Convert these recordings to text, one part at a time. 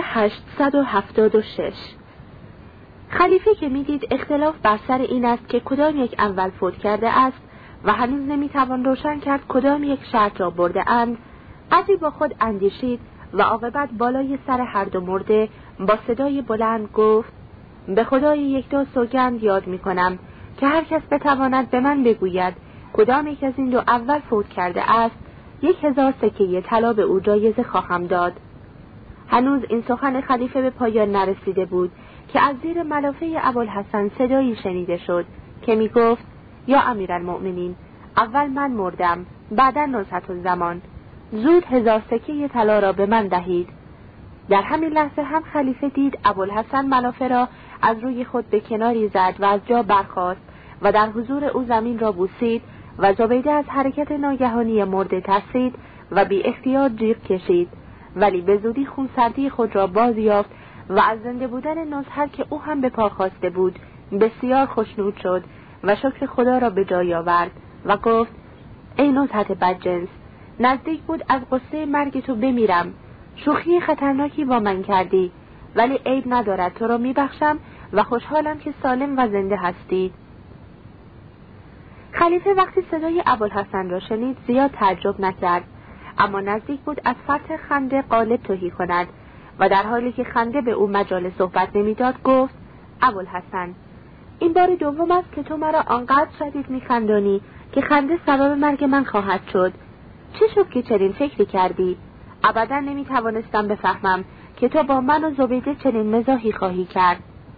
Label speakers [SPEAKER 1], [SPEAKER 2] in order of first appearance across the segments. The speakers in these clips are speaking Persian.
[SPEAKER 1] 876. خلیفه که میدید اختلاف بر سر این است که کدام یک اول فوت کرده است و هنوز نمیتوان روشن کرد کدام یک شرط را برده اند، قدری با خود اندیشید و عاقبت بالای سر هر دو مرده با صدای بلند گفت: به خدای یکتا سوگند یاد میکنم که هر کس بتواند به من بگوید کدام یک از این دو اول فوت کرده است، 1000 سکه طلا به او جایزه خواهم داد. هنوز این سخن خلیفه به پایان نرسیده بود که از زیر ملافه ابوالحسن صدایی شنیده شد که می گفت: یا امیرالمؤمنین، اول من مردم، بعدا نصحت الزمان، زود 1000 سکه طلا را به من دهید. در همین لحظه هم خلیفه دید ابوالحسن ملافه را از روی خود به کناری زد و از جا برخاست و در حضور او زمین را بوسید و زبیده از حرکت ناگهانی مرده ترسید و بی اختیار جیغ کشید، ولی به زودی خونسردی خود را باز یافت و از زنده بودن نصحت که او هم به پا خواسته بود بسیار خوشنود شد و شکر خدا را به جای آورد و گفت: ای نصحت بدجنس، نزدیک بود از غصه مرگ تو بمیرم. شوخی خطرناکی با من کردی، ولی عیب ندارد، تو را میبخشم و خوشحالم که سالم و زنده هستی. خلیفه وقتی صدای ابوالحسن را شنید زیاد تعجب نکرد، اما نزدیک بود از فرط خنده غالب تهی کند و در حالی که خنده به او مجال صحبت نمیداد گفت: ابوالحسن، این بار دوم است که تو مرا آنقدر شدید میخندانی که خنده سبب مرگ من خواهد شد. چه شد که چنین فکری کردی؟ ابدا نمیتوانستم بفهمم که تو با من و زبیده چنین مزاحی خواهی کرد.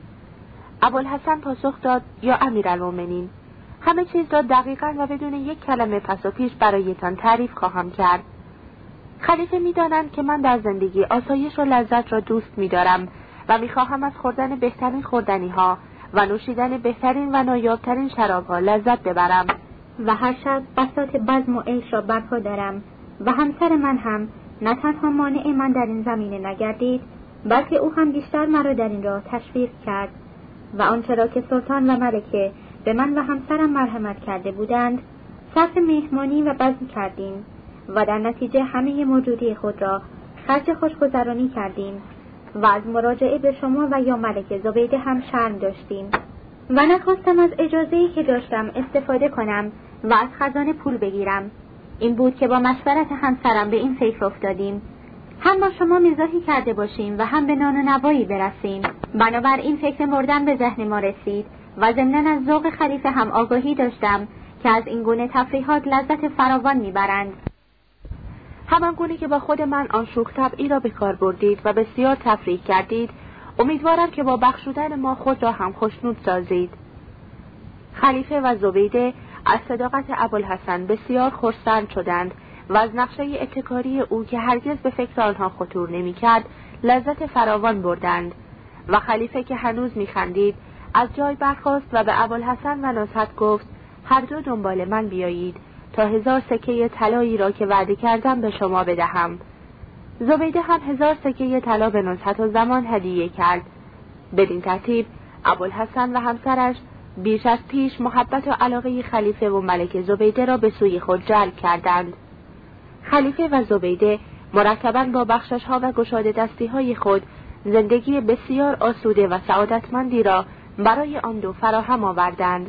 [SPEAKER 1] ابوالحسن پاسخ داد: یا امیرالمؤمنین، همه چیز را دقیقاً و بدون یک کلمه پس و پیش برایتان تعریف خواهم کرد. خلیفه می‌دانند که من در زندگی آسایش و لذت را دوست می‌دارم و می‌خواهم از خوردن بهترین خوردنی‌ها و نوشیدن بهترین و نایابترین شراب‌ها لذت ببرم و هر شب بساط بزم و عیش را برپا دارم و همسر من هم نه تنها مانع من در این زمینه نگردید، بلکه او هم بیشتر مرا در این راه تشویق کرد و آنچه را که سلطان و ملکه به من و همسرم مرحمت کرده بودند صرف مهمانی و بزم کردیم و در نتیجه همه موجودی خود را خرج خوشگذرانی کردیم و از مراجعه به شما و یا ملکه زبیده هم شرم داشتیم و نخواستم از اجازه‌ای که داشتم استفاده کنم و از خزانه پول بگیرم. این بود که با مشورت همسرم به این فکر افتادیم هم با شما مزاحی کرده باشیم و هم به نان و نوایی برسیم. بنابراین فکر مردن به ذهن ما رسید و ضمناً از ذوق خلیفه هم آگاهی داشتم که از این گونه تفریحات لذت فراوان میبرند. همان گونه که با خود من آن شوخ طبعی را به کار بردید و بسیار تفریح کردید، امیدوارم که با بخشودن ما خود را هم خوشنود سازید. خلیفه و زبیده از صداقت ابوالحسن بسیار خرسند شدند و از نقشه ابتکاری او که هرگز به فکر آنها خطور نمی‌کرد لذت فراوان بردند و خلیفه که هنوز می‌خندید از جای برخاست و به ابوالحسن و نصحت گفت: هر دو دنبال من بیایید تا 1000 سکه طلایی را که وعده کردم به شما بدهم. زبیده هم 1000 سکه طلا به نصحت الزمان هدیه کرد. بدین ترتیب ابوالحسن و همسرش بیش از پیش محبت و علاقه خلیفه و ملکه زبیده را به سوی خود جلب کردند. خلیفه و زبیده مرکباً با بخشش‌ها و گشاده دستی‌های خود زندگی بسیار آسوده و سعادتمندی را برای آن دو فراهم آوردند.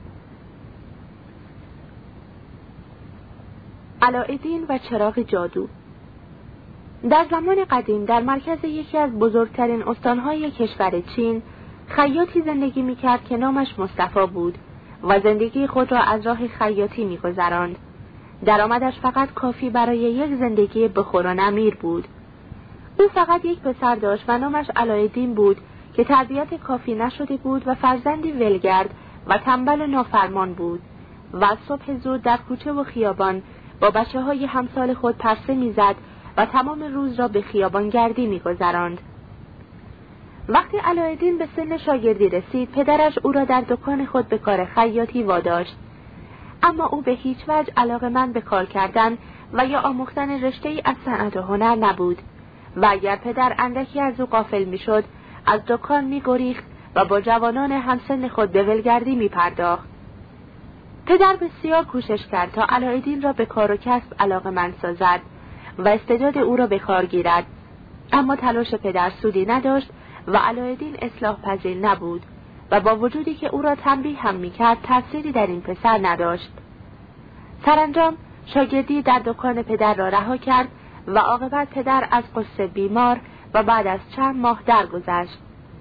[SPEAKER 1] علاءالدین و چراغ جادو. در زمان قدیم در مرکز یکی از بزرگترین استانهای کشور چین خیاطی زندگی می‌کرد که نامش مصطفی بود و زندگی خود را از راه خیاطی می‌گذراند. درآمدش فقط کافی برای یک زندگی بخور و نمیر بود. او فقط یک پسر داشت و نامش علاءالدین بود که تربیت کافی نشده بود و فرزندی ولگرد و تنبل و نافرمان بود و از صبح زود در کوچه و خیابان با بچه‌های همسال خود پرسه می‌زد و تمام روز را به خیابانگردی می‌گذراند. وقتی علاءالدین به سن شاگردی رسید، پدرش او را در دکان خود به کار خیاطی واداشت، اما او به هیچ وجه علاقه‌مند به کار کردن و یا آموختن رشته‌ای از صنعت و هنر نبود و اگر پدر اندکی از او غافل می‌شد، از دکان می‌گریخت و با جوانان همسن خود به ولگردی می‌پرداخت. پدر بسیار کوشش کرد تا علاءالدین را به کار و کسب علاقه‌مند سازد و استعداد او را به کار گیرد، اما تلاش پدر سودی نداشت و علاءالدین اصلاح پذیر نبود و با وجودی که او را تنبیه هم می‌کرد تأثیری در این پسر نداشت. سرانجام شاگردی در دکان پدر را رها کرد و عاقبت پدر از غصه بیمار و بعد از چند ماه درگذشت.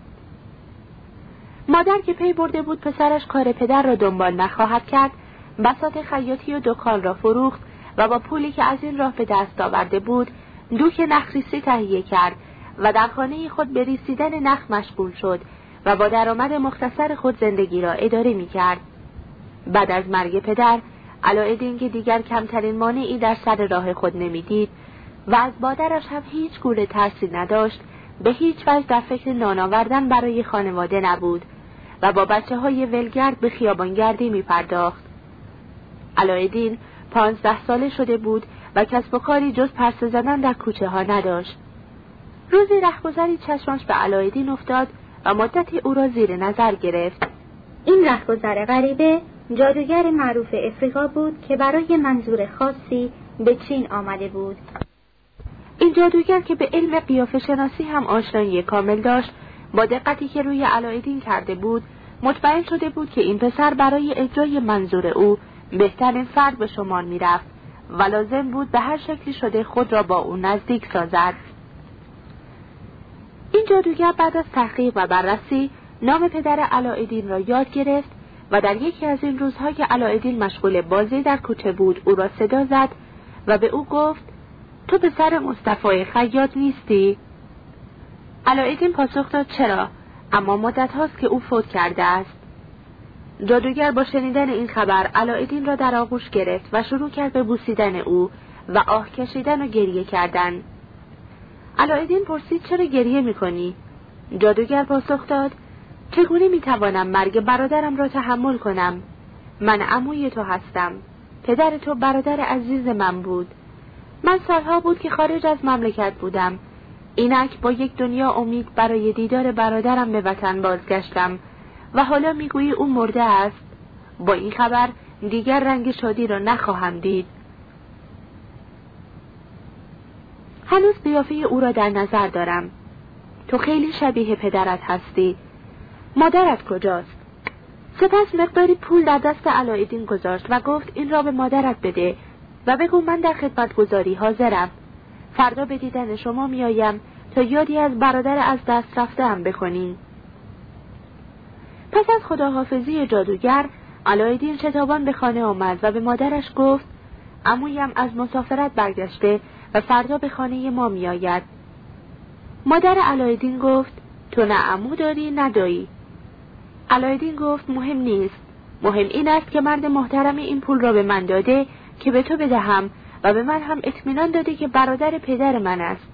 [SPEAKER 1] مادر که پی برده بود پسرش کار پدر را دنبال نخواهد کرد، بساط خیاطی و دکان را فروخت و با پولی که از این راه به دست آورده بود دوک نخریسی تهیه کرد و در خانه خود به ریسیدن نخ مشغول شد و با درآمد مختصر خود زندگی را اداره می‌کرد. بعد از مرگ پدر، علاءالدین که دیگر کمترین مانعی در سر راه خود نمی‌دید و از مادرش هم هیچ گونه ترسی نداشت، به هیچ وجه در فکر نان آوردن برای خانواده نبود و با بچه‌های ولگرد به خیابانگردی می‌پرداخت. علاءالدین 15 ساله شده بود و کسب و کاری جز پرسه زدن در کوچه ها نداشت. روزی رهگذری چشمش به علاءالدین افتاد و مدتی او را زیر نظر گرفت.
[SPEAKER 2] این رهگذر غریبه جادوگر معروف افریقا بود که برای منظور خاصی به چین آمده بود.
[SPEAKER 1] این جادوگر که به علم قیافه شناسی هم آشنایی کامل داشت، با دقتی که روی علاءالدین کرده بود مطمئن شده بود که این پسر برای اجرای منظور او بهترین فرد به شمار می رفت و لازم بود به هر شکلی شده خود را با او نزدیک سازد. این جادوگر بعد از تحقیق و بررسی نام پدر علاءالدین را یاد گرفت و در یکی از این روزها که علاءالدین مشغول بازی در کوچه بود او را صدا زد و به او گفت: تو پسر مصطفی خیاط نیستی؟ علاءالدین پاسخ داد: چرا؟ اما مدت هاست که او فوت کرده است. جادوگر با شنیدن این خبر علاءالدین را در آغوش گرفت و شروع کرد به بوسیدن او و آه کشیدن و گریه کردن. علاءالدین پرسید: چرا گریه می‌کنی؟ جادوگر پاسخ داد: چگونه می‌توانم مرگ برادرم را تحمل کنم؟ من عموی تو هستم. پدر تو برادر عزیز من بود. من سالها بود که خارج از مملکت بودم. اینک با یک دنیا امید برای دیدار برادرم به وطن بازگشتم و حالا میگویی او مرده است. با این خبر دیگر رنگ شادی را نخواهم دید. هنوز قیافه او را در نظر دارم. تو خیلی شبیه پدرت هستی. مادرت کجاست؟ سپس مقداری پول در دست علاءالدین گذاشت و گفت: این را به مادرت بده و بگو من در خدمتگزاری حاضرم. فردا به دیدن شما میآیم تا یادی از برادر از دست رفته هم بکنیم. پس از خداحافظی جادوگر، علاءالدین شتابان به خانه آمد و به مادرش گفت: عمویم از مسافرت برگشته و فردا به خانه ما میآید. مادر علاءالدین گفت: تو نه عمو داری نه دایی. علاءالدین گفت: مهم نیست. مهم این است که مرد محترم این پول را به من داده که به تو بدهم و به من هم اطمینان داده که برادر پدر من است.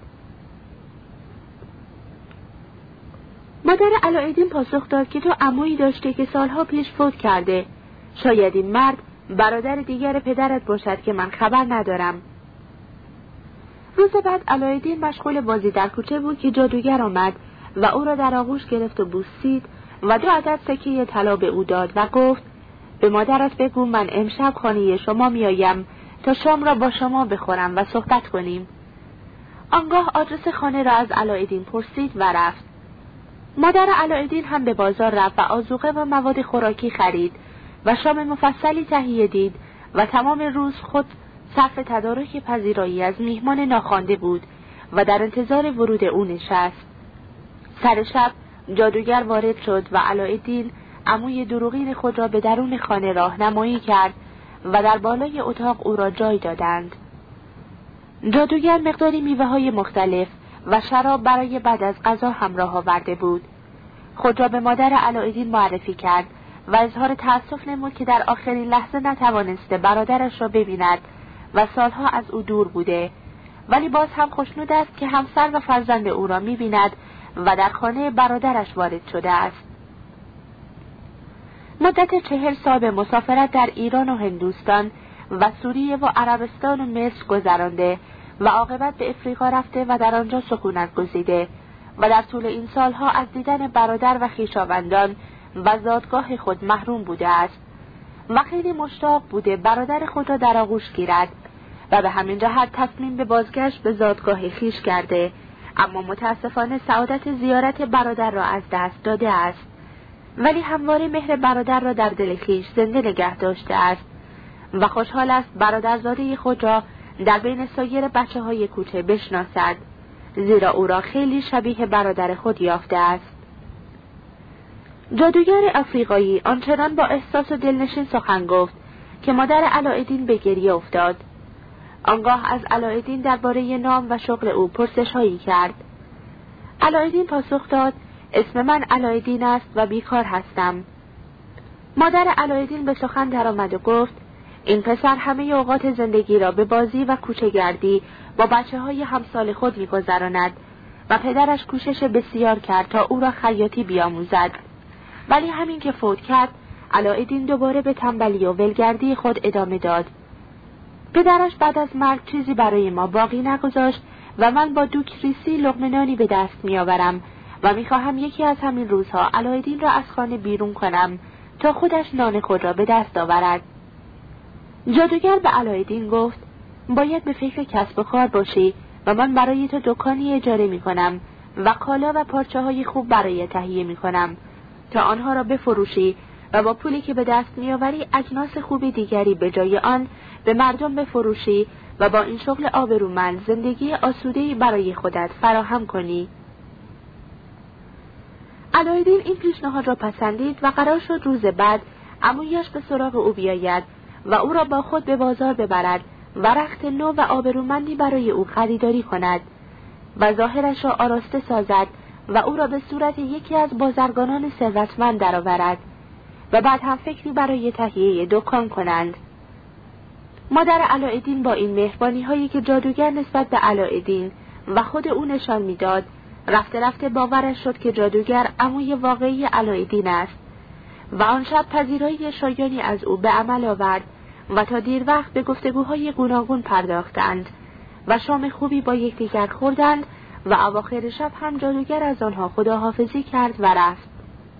[SPEAKER 1] مادر علاءالدین پاسخ داد که تو عمویی داشته که سالها پیش فوت کرده. شاید این مرد برادر دیگر پدرت باشد که من خبر ندارم. روز بعد علاءالدین مشغول بازی در کوچه بود که جادوگر آمد و او را در آغوش گرفت و بوسید و 2 عدد سکه طلا به او داد و گفت: به مادرت بگو من امشب خانه شما میآیم تا شام را با شما بخورم و صحبت کنیم. آنگاه آدرس خانه را از علاءالدین پرسید و رفت. مادر علاءالدین هم به بازار رفت و آذوقه و مواد خوراکی خرید و شام مفصلی تهیه دید و تمام روز خود صرف تدارک پذیرایی از میهمان ناخوانده بود و در انتظار ورود او نشست. سر شب جادوگر وارد شد و علاءالدین عموی دروغین خود را به درون خانه راهنمایی کرد و در بالای اتاق او را جای دادند. جادوگر مقداری میوه‌های مختلف و شراب برای بعد از غذا همراه آورده بود. خود را به مادر علاءالدین معرفی کرد و اظهار تأسف نمود که در آخرین لحظه نتوانسته برادرش را ببیند و سالها از او دور بوده، ولی باز هم خوشنود است که همسر و فرزند او را می‌بیند و در خانه برادرش وارد شده است. مدت 40 سال به مسافرت در ایران و هندوستان و سوریه و عربستان و مصر گذرانده و عاقبت به افریقا رفته و در آنجا سکونت گزیده و در طول این سالها از دیدن برادر و خویشاوندان و زادگاه خود محروم بوده است و خیلی مشتاق بوده برادر خود را در آغوش گیرد و به همین جهت تصمیم به بازگشت به زادگاه خویش کرده، اما متاسفانه سعادت زیارت برادر را از دست داده است، ولی همواره مهر برادر را در دل خویش زنده نگه داشته است و خوشحال است برادرزاده خود را در بین سایر بچه‌های کوچه بشناسد، زیرا او را خیلی شبیه برادر خود یافته است. جادوگر آفریقایی آنچنان با احساس و دلنشین سخن گفت که مادر علاءالدین به گریه افتاد. آنگاه از علاءالدین درباره نام و شغل او پرسش‌هایی کرد. علاءالدین پاسخ داد: اسم من علاءالدین است و بیکار هستم. مادر علاءالدین به سخن درآمد و گفت: این پسر همه اوقات زندگی را به بازی و کوچه‌گردی با بچه‌های همسال خود می‌گذراند و پدرش کوشش بسیار کرد تا او را خیاطی بیاموزد، ولی همین که فوت کرد علاءالدین دوباره به تنبلی و ولگردی خود ادامه داد. پدرش بعد از مرگ چیزی برای ما باقی نگذاشت و من با دوکریسی لقمه نانی به دست می‌آورم و می‌خواهم یکی از همین روزها علاءالدین را از خانه بیرون کنم تا خودش نان خود را به دست آورد. جادوگر به علاءالدین گفت: باید به فکر کسب و کار باشی و من برای تو دکانی اجاره می‌کنم و کالا و پارچه‌های خوب برای تهیه می‌کنم تا آنها را بفروشی و با پولی که به دست می‌آوری اجناس خوبی دیگری به جای آن به مردم بفروشی و با این شغل آبرومند زندگی آسوده‌ای برای خودت فراهم کنی. علاءالدین این پیشنهاد را پسندید و قرار شد روز بعد عمویش به سراغ او بیاید و او را با خود به بازار ببرد و رخت نو و آبرومندی برای او خریداری کند و ظاهرش را آراسته سازد و او را به صورت یکی از بازرگانان ثروتمند درآورد و بعد هم فکری برای تهیه دکان کنند. مادر علاءالدین با این مهربانی‌هایی که جادوگر نسبت به علاءالدین و خود او نشان می‌داد، رفته رفته باورش شد که جادوگر عموی واقعی علاءالدین است و آن شب پذیرایی شایانی از او به عمل آورد و تا دیر وقت به گفتگوهای گوناگون پرداختند و شام خوبی با یکدیگر خوردند و اواخر شب هم جادوگر از آنها خداحافظی کرد و رفت.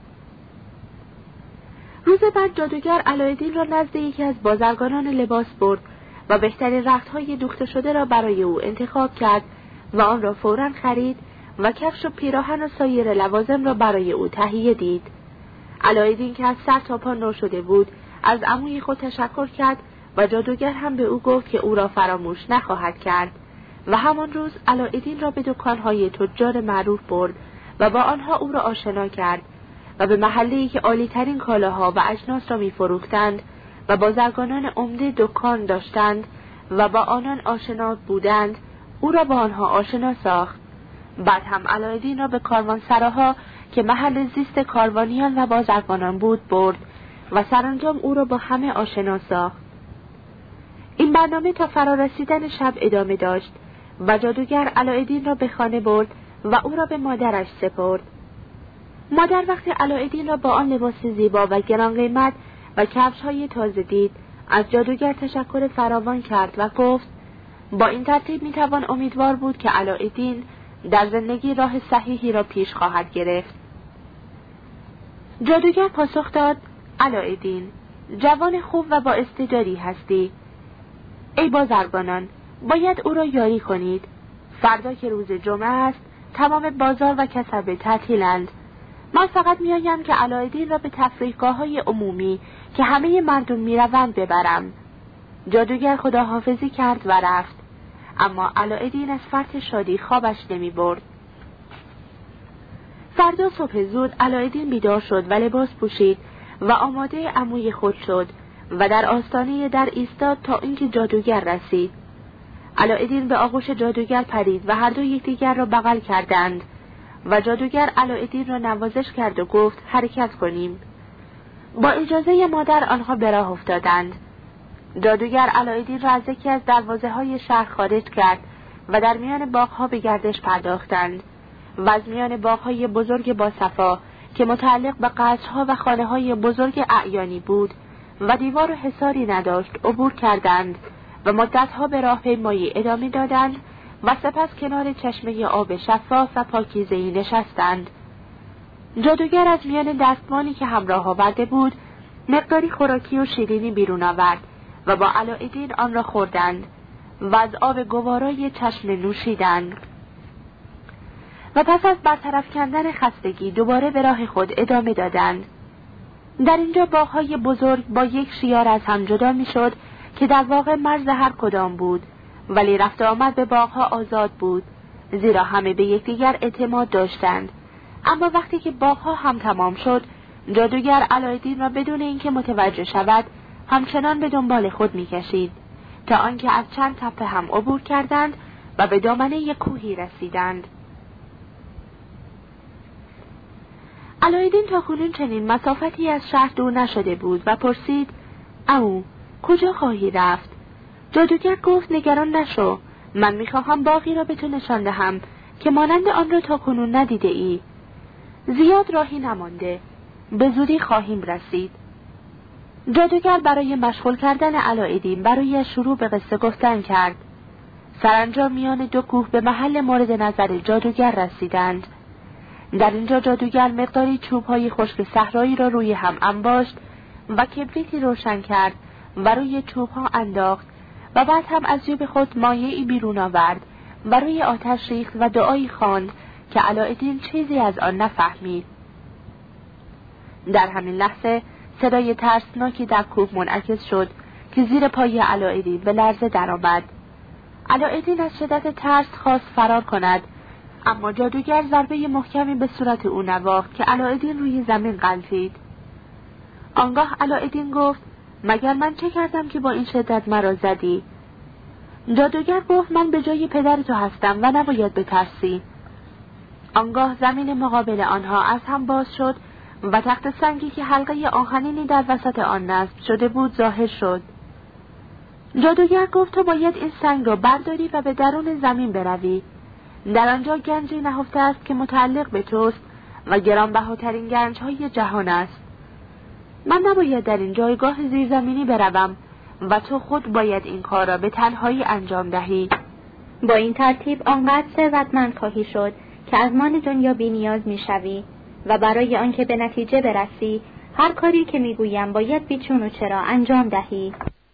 [SPEAKER 1] روز بعد جادوگر علاءالدین را نزد یکی از بازرگانان لباس برد و بهترین رختهای دوخته شده را برای او انتخاب کرد و آن را فوراً خرید و کفش و پیراهن و سایر لوازم را برای او تهیه دید. علاءالدین که از سر تا پا نو شده بود از عموی خود تشکر کرد و جادوگر هم به او گفت که او را فراموش نخواهد کرد و همان روز علاءالدین را به دکان‌های تجار معروف برد و با آنها او را آشنا کرد و به محله‌ای که عالی‌ترین کالاها و اجناس را می‌فروختند و بازرگانان عمده دکان داشتند و با آنان آشنا بودند او را با آنها آشنا ساخت. بعد هم علاءالدین را به کاروانسراها که محل زیست کاروانیان و بازرگانان بود برد و سرانجام او را با همه آشنا ساخت. این برنامه تا فرارسیدن شب ادامه داشت و جادوگر علاءالدین را به خانه برد و او را به مادرش سپرد. مادر وقتی علاءالدین را با آن لباس زیبا و گران قیمت و کفش‌های تازه دید، از جادوگر تشکر فراوان کرد و گفت: با این ترتیب میتوان امیدوار بود که علاءالدین در زندگی راه صحیحی را پیش خواهد گرفت. جادوگر پاسخ داد: علاءالدین، جوان خوب و با استعدادی هستی. ای بازرگانان، باید او را یاری کنید. فردا که روز جمعه است، تمام بازار و کسبه تعطیلند. من فقط میآیم که علاءالدین را به تفریحگاه‌های عمومی که همه مردم میروند ببرم. جادوگر خداحافظی کرد و رفت، اما علاءالدین از فرط شادی خوابش نمی برد. فردا صبح زود علاءالدین بیدار شد و لباس پوشید و آماده عموی خود شد و در آستانه در ایستاد تا اینکه جادوگر رسید. علاءالدین به آغوش جادوگر پرید و هر دو یکدیگر را بغل کردند و جادوگر علاءالدین را نوازش کرد و گفت: حرکت کنیم. با اجازه مادر آنها به راه افتادند. جادوگر علاءالدین را از یکی از دروازه‌های شهر خارج کرد و در میان باغ‌ها به گردش پرداختند و از میان باغ‌های بزرگ با صفا که متعلق به قصرها و خانه‌های بزرگ اعیانی بود و دیوار و حصاری نداشت عبور کردند و مدت‌ها به راهپیمایی ادامه دادند و سپس کنار چشمه آب شفاف و پاکیزه‌ای نشستند. جادوگر از میان دستمالی که همراه آورده بود مقداری خوراکی و شیرینی بیرون آورد و با علاءالدین آن را خوردند و از آب گوارای چشمه نوشیدند. و پس از برطرف کردن خستگی دوباره به راه خود ادامه دادند. در اینجا باغ‌های بزرگ با یک شیار از هم جدا می‌شد که در واقع مرز هر کدام بود، ولی رفت آمد به باغ‌ها آزاد بود، زیرا همه به یکدیگر اعتماد داشتند. اما وقتی که باغ‌ها هم تمام شد، جادوگر علایالدین را بدون اینکه متوجه شود همچنان به دنبال خود می‌کشید تا آنکه از چند تپه هم عبور کردند و به دامنه یک کوهی رسیدند. علایالدین تاکنون چنین مسافتی از شهر دور نشده بود و پرسید: او کجا خواهی رفت؟ جادوگر گفت: نگران نشو، من میخواهم باغی را به تو نشان دهم که مانند آن را تاکنون ندیده ای. زیاد راهی نمانده، به زودی خواهیم رسید. جادوگر برای مشغول کردن علایالدین برای شروع به قصه گفتن کرد. سرانجام میان دو کوه به محل مورد نظر جادوگر رسیدند. در اینجا جادوگر مقداری چوب‌های خشک صحرایی را روی هم انباشت و کبریتی روشن کرد و روی چوب‌ها انداخت و بعد هم از جیب خود مایعی بیرون آورد و روی آتش ریخت و دعایی خواند که علایالدین چیزی از آن نفهمید. در همین لحظه صدای ترسناکی در کوه منعکس شد که زیر پای علایالدین به لرزه درآمد. علایالدین از شدت ترس خواست فرار کند، اما جادوگر ضربه محکمی به صورت او نواخت که علایالدین روی زمین غلتید. آنگاه علایالدین گفت: مگر من چه کردم که با این شدت مرا زدی؟ جادوگر گفت: من به جای پدر تو هستم و نباید بترسی. آنگاه زمین مقابل آنها از هم باز شد و تخت سنگی که حلقه آهنینی در وسط آن نصب شده بود ظاهر شد. جادوگر گفت: تو باید این سنگ را برداری و به درون زمین بروی. در آنجا گنجی نهفته است که متعلق به توست و گرانبهاترین گنج‌های جهان است. من نباید در این جایگاه زیرزمینی بروم و تو خود باید این کار را به تنهایی انجام دهی.
[SPEAKER 2] با این ترتیب آنقدر ثروتمند خواهی شد که از مال دنیا بی‌نیاز می‌شوی و برای آنکه به نتیجه برسی هر کاری که می‌گویم باید بیچون و چرا انجام دهی.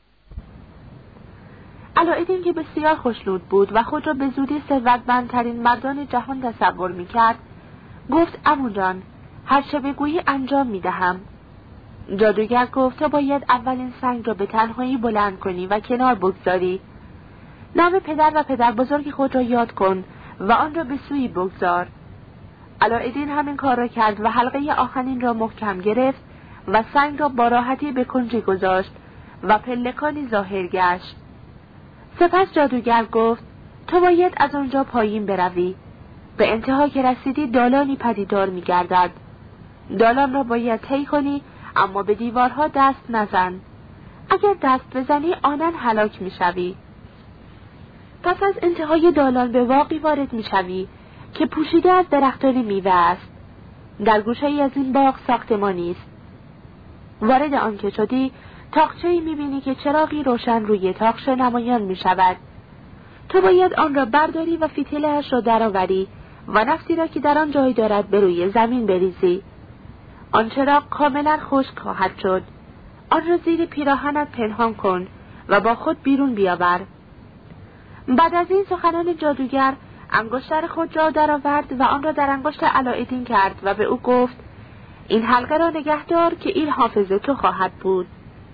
[SPEAKER 1] علایالدین که بسیار خوشنود بود و خود را به زودی ثروتمندترین مردان جهان تصور می‌کرد، گفت: عمو جان، هر چه بگویی انجام می‌دهم. جادوگر گفت: تو باید اولین سنگ را به تنهایی بلند کنی و کنار بگذاری. نام پدر و پدر بزرگ خود را یاد کن و آن را به سوی بگذار. علایالدین همین کار را کرد و حلقه آهنین را محکم گرفت و سنگ را با راحتی به کنجی گذاشت و پلکانی ظاهر گشت. سپس جادوگر گفت: تو باید از آنجا پایین بروی. به انتها که رسیدی دالانی پدیدار می‌گردد. دالان را باید طی کنی، اما به دیوارها دست نزن. اگر دست بزنی آنن هلاک می‌شوی. پس از انتهای دالان به باغی وارد می‌شوی که پوشیده از درختان میوه است. در گوشه‌ای از این باغ ساختمانی است. وارد آن که شدی تاقچه‌ای می‌بینی که چراغی روشن روی تاقچه نمایان می‌شود. تو باید آن را برداری و فتیله‌اش را درآوری و نفتی را که در آن جای دارد به روی زمین بریزی. آن چراغ کاملا خشک خواهد شد. آن را زیر پیراهنت پنهان کن و با خود بیرون بیاور. بعد از این سخنان جادوگر انگشتر خود را درآورد و آن را در انگشت علایالدین کرد و به او گفت: این حلقه را نگهدار که این حافظ تو خواهد بود.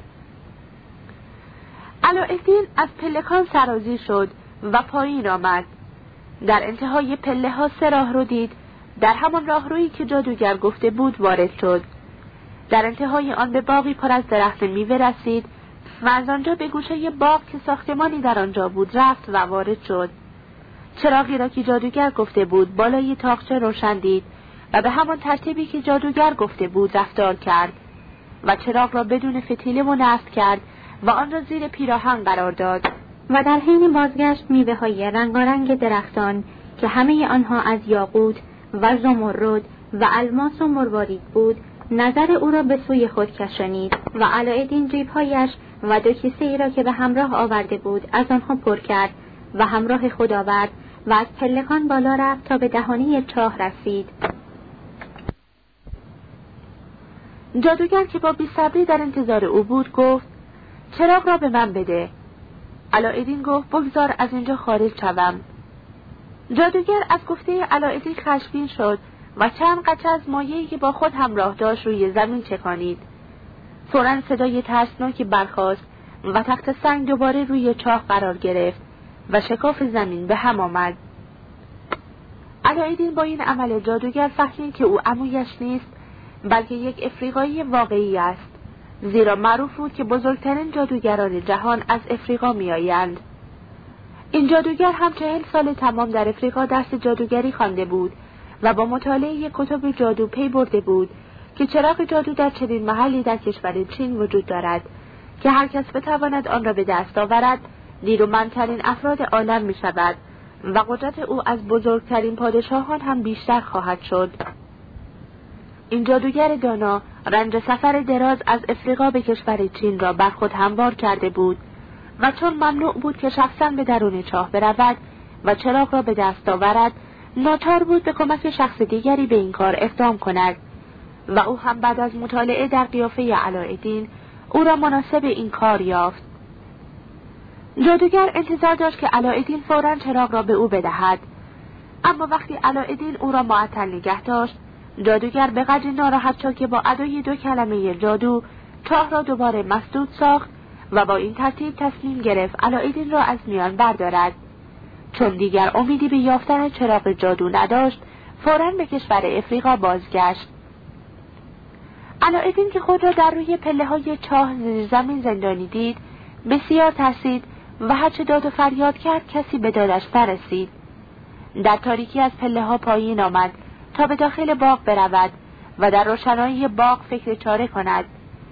[SPEAKER 1] علایالدین از پلکان سرازیر شد و پایین آمد. در انتهای پله ها 3 راهرو دید. در همان راهرویی که جادوگر گفته بود وارد شد. در انتهای آن به باغی پر از درخت میوه رسید و از آنجا به گوشه باغ که ساختمانی در آنجا بود رفت و وارد شد. چراغی را که جادوگر گفته بود بالای تاقچه روشن دید و به همان ترتیبی که جادوگر گفته بود رفتار کرد و چراغ را بدون فتیله منصب کرد و آن را زیر پیراهن قرار داد
[SPEAKER 2] و در حین بازگشت میوه‌های رنگارنگ درختان که همه آنها از یاقوت و زمرد و الماس و مروارید بود نظر او را به سوی خود کشانید و علایالدین جیب‌هایش و 2 کیسه‌ای را که به همراه آورده بود از آنها پر کرد و همراه خود آورد و از پلکان بالا رفت تا به دهانه چاه رسید.
[SPEAKER 1] جادوگر که با بی‌صبری در انتظار او بود گفت: چراغ را به من بده. علایالدین گفت: بگذار از اینجا خارج شوم. جادوگر از گفته علاءالدین خشمگین شد و چند قطره از مایعی که با خود همراه داشت روی زمین چکانید. فوراً صدای ترسناکی برخاست و تخت سنگ دوباره روی چاه قرار گرفت و شکاف زمین به هم آمد. علاءالدین با این عمل جادوگر فهمید که او عمویش نیست، بلکه یک افریقایی واقعی است، زیرا معروف بود که بزرگترین جادوگران جهان از افریقا می‌آیند. این جادوگر هم 40 سال تمام در افریقا درس جادوگری خوانده بود و با مطالعه کتب جادو پی برده بود که چراغ جادو در چنین محلی در کشور چین وجود دارد که هر کس بتواند آن را به دست آورد نیرومندترین افراد عالم می شود و قدرت او از بزرگترین پادشاهان هم بیشتر خواهد شد. این جادوگر دانا رنج سفر دراز از افریقا به کشور چین را بر خود هموار کرده بود و چون ممنوع بود که شخصاً به درون چاه برود و چراغ را به دست آورد، ناچار بود به کمک شخص دیگری به این کار اقدام کند و او هم بعد از مطالعه در قیافه علاءالدین او را مناسب این کار یافت. جادوگر انتظار داشت که علاءالدین فوراً چراغ را به او بدهد، اما وقتی علاءالدین او را معطل نگه داشت، جادوگر به قدری ناراحت شد که با ادای 2 کلمه جادو چاه را دوباره مسدود ساخت و با این ترتیب تصمیم گرفت علاءالدین را از میان بردارد. چون دیگر امیدی به یافتن چراغ جادو نداشت، فوراً به کشور افریقا بازگشت. علاءالدین که خود را در روی پله‌های چاه زیر زمین زندانی دید، بسیار ترسید و هرچه داد و فریاد کرد کسی به دادش نرسید. در تاریکی از پله‌ها پایین آمد تا به داخل باغ برود و در روشنایی باغ فکر چاره کند.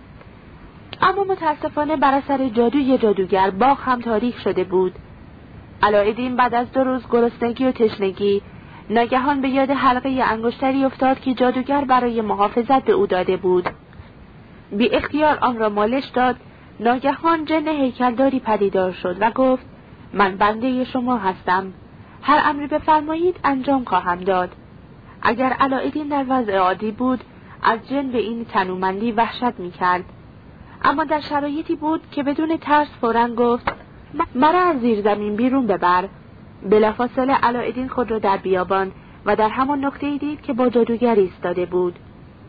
[SPEAKER 1] اما متاسفانه بر اثر جادوی جادوگر باغ هم تاریک شده بود. علاءالدین بعد از 2 روز گرسنگی و تشنگی ناگهان به یاد حلقه انگشتری افتاد که جادوگر برای محافظت به او داده بود. بی اختیار آن را مالش داد. ناگهان جن هیکلداری پدیدار شد و گفت: من بنده شما هستم، هر امری بفرمایید انجام خواهم داد. اگر علاءالدین در وضع عادی بود از جن به این تنومندی وحشت می‌کرد، اما در شرایطی بود که بدون ترس فوراً گفت: مرا از زیر زمین بیرون ببر. بلافاصله علاءالدین خود را در بیابان و در همان نقطه‌ای دید که با جادوگر ایستاده بود.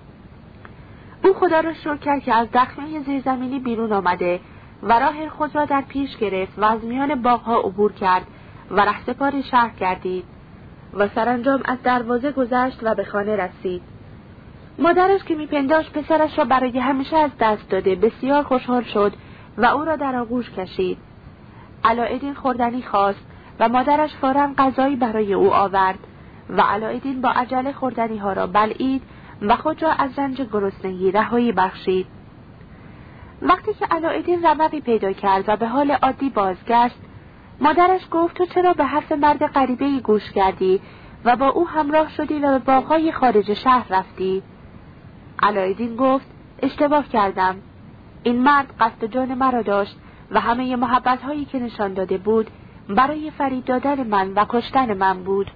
[SPEAKER 1] او خدا را شکر کرد که از دخمه زیرزمینی بیرون آمده و راه خود را در پیش گرفت و از میان باغ‌ها عبور کرد و رهسپار شهر گردید و سرانجام از دروازه گذشت و به خانه رسید. مادرش که میپنداشت پسرش را برای همیشه از دست داده بسیار خوشحال شد و او را در آغوش کشید. علاءالدین خوردنی خواست و مادرش فوراً غذایی برای او آورد و علاءالدین با عجله خوردنی ها را بلعید و خود را از رنج گرسنگی رهایی بخشید. وقتی که علاءالدین رمقی پیدا کرد و به حال عادی بازگشت، مادرش گفت: تو چرا به حرف مرد غریبه‌ای گوش کردی و با او همراه شدی و به باغ‌های خارج شهر رفتی؟ علاءالدین گفت: اشتباه کردم. این مرد قصد جان مرا داشت و همه محبت‌هایی که نشان داده بود برای فریب دادن من و کشتن من بود.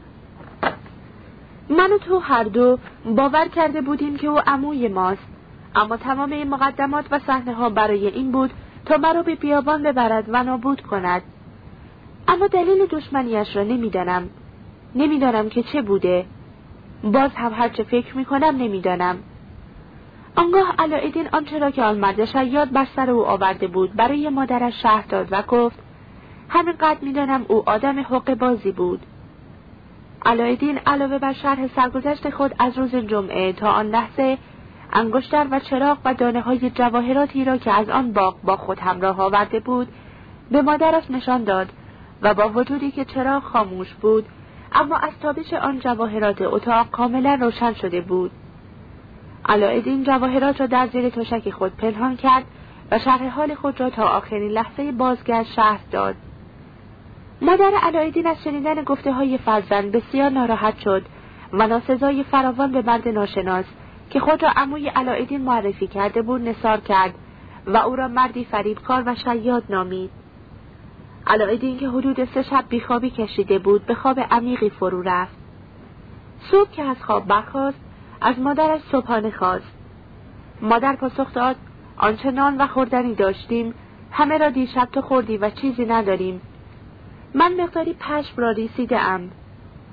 [SPEAKER 1] من و تو هر دو باور کرده بودیم که او عموی ماست، اما تمام این مقدمات و صحنه‌ها برای این بود تا مرا به بیابان ببرد و نابود کند. اما دلیل دشمنیش را نمیدانم که چه بوده. باز هم هر چه فکر میکنم نمیدانم. آنگاه علاءالدین آنچه را که آن مرد شیاد بر سر او آورده بود برای مادرش شرح داد و گفت: همینقدر میدانم او آدم حقه بازی بود. علاءالدین علاوه بر شرح سرگذشت خود از روز جمعه تا آن لحظه انگشتر و چراغ و دانه‌های جواهراتی را که از آن باغ با خود همراه آورده بود به مادرش نشان داد و با وجودی که چراغ خاموش بود، اما از تابش آن جواهرات اتاق کاملا روشن شده بود. علاءالدین جواهرات را در زیر تشک خود پنهان کرد و شرح حال خود را تا آخرین لحظه بازگشت شرح داد. مادر علاءالدین از شنیدن گفته‌های فرزند بسیار ناراحت شد و ناسزای فراوان به مرد ناشناس که خود را عموی علاءالدین معرفی کرده بود نثار کرد و او را مردی فریبکار و شیاد نامید. علاءالدین که حدود 3 شب بیخوابی کشیده بود به خواب عمیقی فرو رفت. صبح که از خواب برخاست از مادرش صبحانه خواست. مادر پاسخ داد: آنچه نان و خوردنی داشتیم همه را دیشب تو خوردی و چیزی نداریم. من مقداری پشم را ریسیده ام.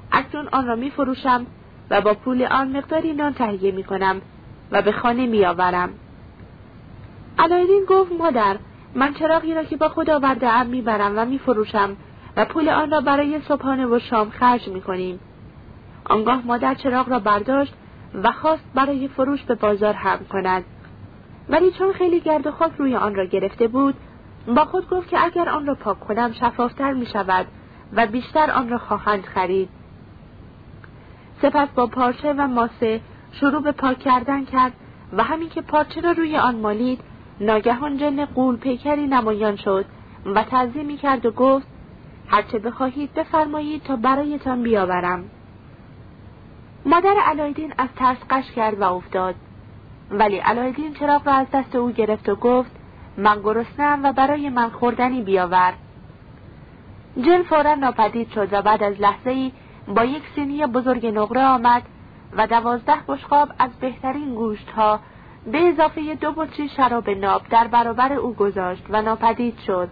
[SPEAKER 1] اکنون آن را می فروشم و با پول آن مقداری نان تهیه می کنم و به خانه می آورم. علایالدین گفت مادر، من چراغی را که با خود آورده‌ام می برم و می فروشم و پول آن را برای صبحانه و شام خرج می کنیم. آنگاه مادر چراغ را برداشت و خواست برای فروش به بازار حمل کند، ولی چون خیلی گرد و خاک روی آن را گرفته بود، با خود گفت که اگر آن را پاک کنم شفافتر می شود و بیشتر آن را خواهند خرید. سپس با پارچه و ماسه شروع به پاک کردن کرد و همین که پارچه را روی آن مالید، ناگهان جن غول پیکری نمایان شد و تعظیمی کرد و گفت هرچه بخواهید بفرمایید تا برایتان بیاورم. مادر علایالدین از ترس غش کرد و افتاد، ولی علایالدین چراغ را از دست او گرفت و گفت من گرسنه‌ام و برای من خوردنی بیاور. جن فوراً ناپدید شد و بعد از لحظه‌ای با یک سینی بزرگ نقره آمد و 12 بشقاب از بهترین گوشت‌ها به اضافه 2 بطری شراب ناب در برابر او گذاشت و ناپدید شد.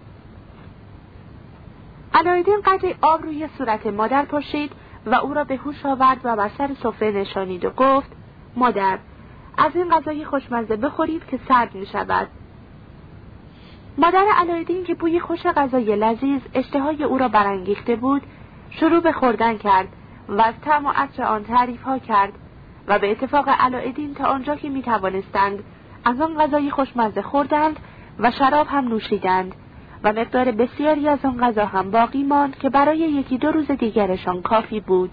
[SPEAKER 1] علایالدین قدری آب روی صورت مادر پاشید و او را به هوش آورد و بر سر سفره نشانید و گفت مادر، از این غذای خوشمزه بخورید که سرد می شود. مادر علایالدین که بوی خوش غذای لذیذ اشتهای او را برانگیخته بود، شروع به خوردن کرد و از طعم و عطر آن تعریف ها کرد و به اتفاق علایالدین تا آنجا که می توانستند از آن غذای خوشمزه خوردند و شراب هم نوشیدند و مقدار بسیاری از آن غذا هم باقی ماند که برای 1-2 روز دیگرشان کافی بود.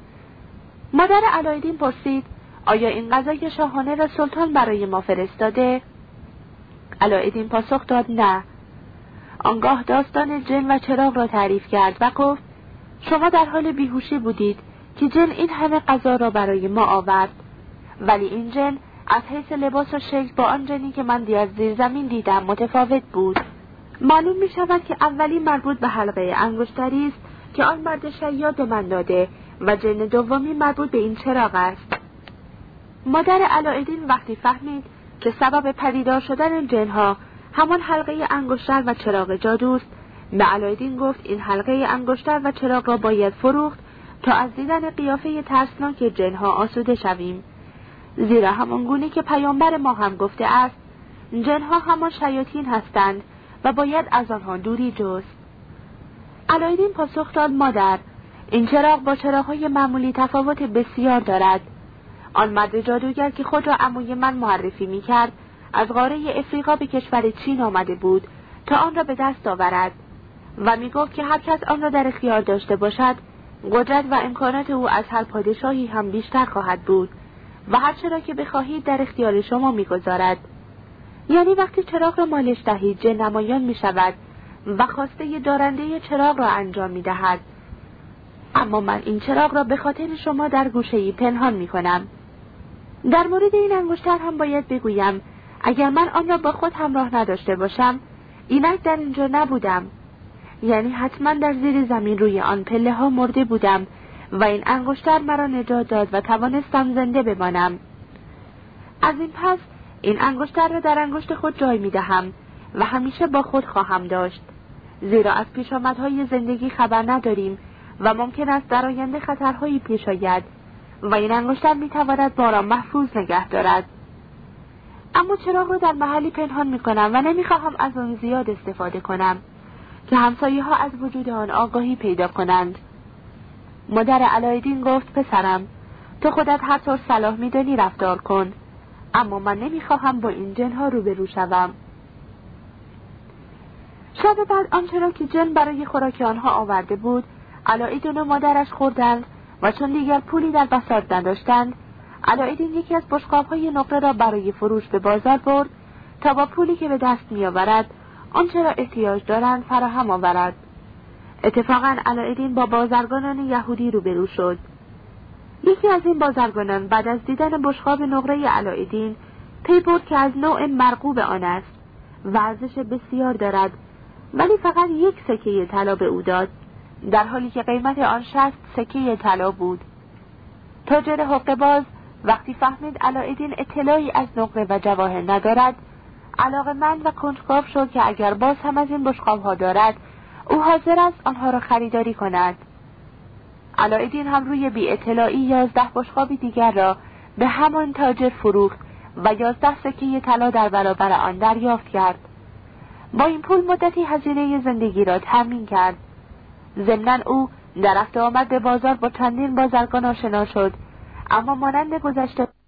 [SPEAKER 1] مادر علایالدین پرسید آیا این غذای شاهانه را سلطان برای ما فرستاده؟ علایالدین پاسخ داد نه. آنگاه داستان جن و چراغ را تعریف کرد و گفت شما در حال بیهوشی بودید که جن این همه غذا را برای ما آورد، ولی این جن از حیث لباس و شکل با آن جنی که من در زیر زمین دیدم متفاوت بود. معلوم می شود که اولی مربوط به حلقه انگشتری است که آن مرد شیاد به من داده و جن دومی مربوط به این چراغ است. مادر علایالدین وقتی فهمید که سبب پدیدار شدن جنها همان حلقه انگشتر و چراغ جادوست، به علایالدین گفت این حلقه انگشتر و چراغ را باید فروخت تا از دیدن قیافه ترسناک جنها آسوده شویم، زیرا همان گونه که پیامبر ما هم گفته است جنها همان شیاطین هستند و باید از آنها دوری جست. علایالدین پاسخ داد مادر، این چراغ با چراغ‌های معمولی تفاوت بسیار دارد. آن مرد جادوگر که خود را عموی من معرفی می‌کرد از قاره افریقا به کشور چین آمده بود تا آن را به دست آورد و می‌گفت که هر کس آن را در اختیار داشته باشد قدرت و امکانات او از هر پادشاهی هم بیشتر خواهد بود و هر چرا که بخواهید در اختیار شما می‌گذارد. یعنی وقتی چراغ را مالش دهید جن نمایان می‌شود و خواسته دارنده چراغ را انجام می‌دهد. اما من این چراغ را به خاطر شما در گوشه‌ای پنهان می‌کنم. در مورد این انگشتر هم باید بگویم اگر من آن را با خود همراه نداشته باشم اینک در اینجا نبودم، یعنی حتما در زیر زمین روی آن پله ها مرده بودم و این انگشتر مرا نجات داد و توانستم زنده بمانم. از این پس این انگشتر را در انگشت خود جای می‌دهم و همیشه با خود خواهم داشت، زیرا از پیشامدهای زندگی خبر نداریم و ممکن است در آینده خطرهایی پیش آید و این انگشتر می‌تواند ما را محفوظ نگه دارد. اما چراغ را در محلی پنهان می‌کنم و نمی‌خواهم از آن زیاد استفاده کنم که همسایه‌ها از وجود آن آگاهی پیدا کنند. مادر علایالدین گفت پسرم، تو خودت هر طور صلاح می‌دانی رفتار کن، اما من نمی‌خواهم با این جن‌ها روبرو شوم. شب بعد آنچه را که جن برای خوراک آنها آورده بود علایالدین و مادرش خوردند و چون دیگر پولی در بساط نداشتند علایالدین یکی از بشقاب‌های نقره را برای فروش به بازار برد تا با پولی که به دست می‌آورد آنچه را احتیاج دارند فراهم آورد. اتفاقاً علایالدین با بازرگانان یهودی روبرو شد. یکی از این بازرگانان بعد از دیدن بشقاب نقره علایالدین پی برد که از نوع مرغوب آن است و ارزش بسیار دارد، ولی فقط 1 سکه طلا به او داد، در حالی که قیمت آن 60 سکه طلا بود. تاجر حقه‌باز وقتی فهمید علایالدین اطلاعی از نقره و جواهر ندارد علاقه‌مند و کنجکاو شد که اگر باز هم از این بشقاب‌ها دارد او حاضر است آنها را خریداری کند. علاءالدین هم روی بی اطلاعی 11 بشقابی دیگر را به همان تاجر فروخت و 11 سکه طلا در برابر آن دریافت کرد. با این پول مدتی هزینه زندگی را تامین کرد. ضمناً او در رفت و آمد به بازار با چندین بازرگان آشنا شد، اما مانند گذشته